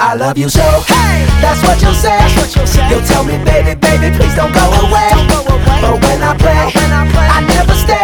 I love you so. Hey, that's what you'll say. You'll tell me, baby, baby, please don't go away. But when I play, I never stay.